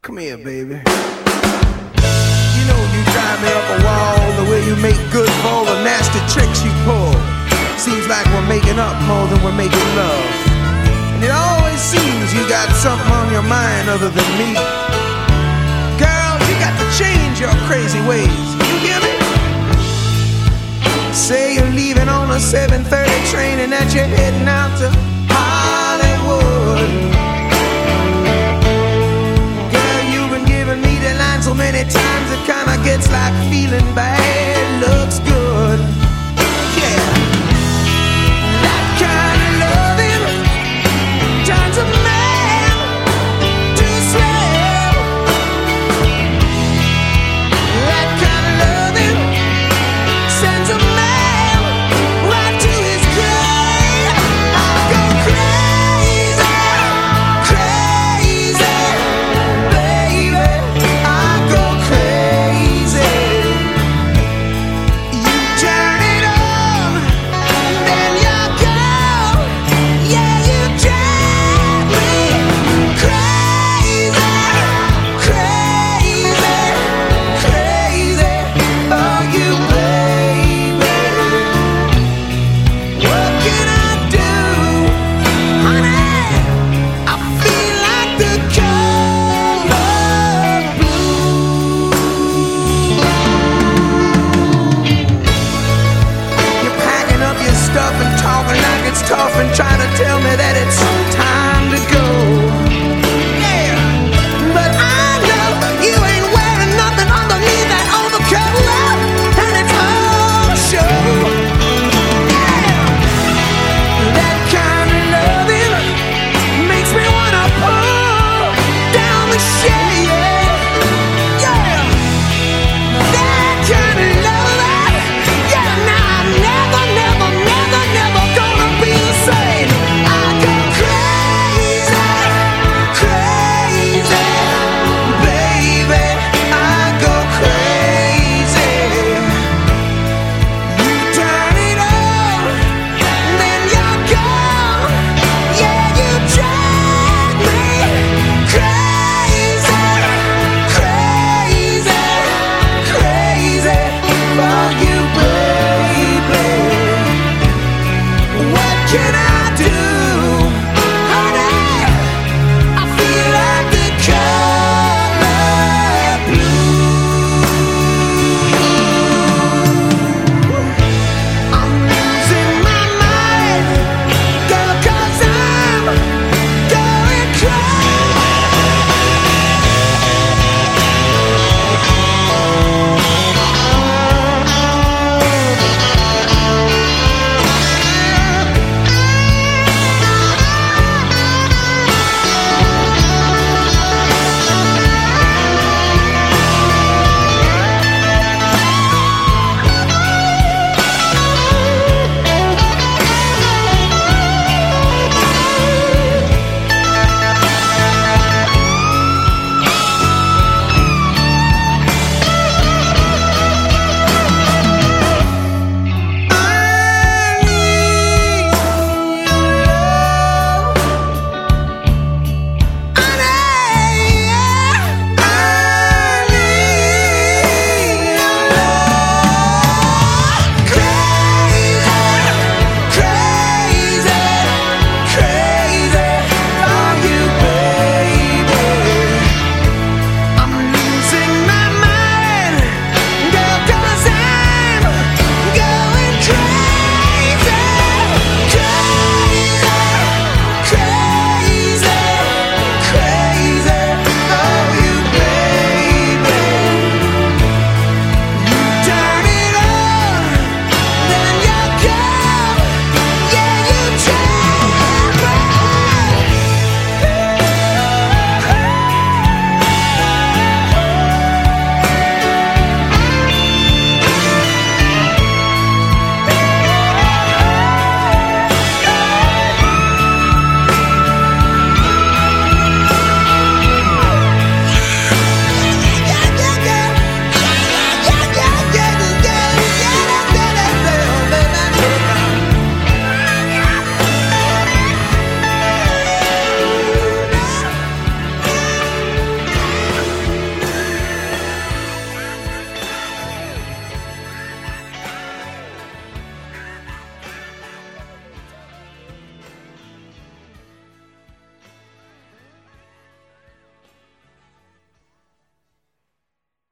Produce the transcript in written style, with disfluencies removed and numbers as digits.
Come here, baby. You know you drive me up a wall, the way you make good for all the nasty tricks you pull. Seems like we're making up more than we're making love. And it always seems you got something on your mind other than me. Girl, you got to change your crazy ways. You hear me? Say you're leaving on a 7:30 train and that you're heading out to Hollywood. Girl, you've been giving me the line so many times it kinda gets like feeling bad.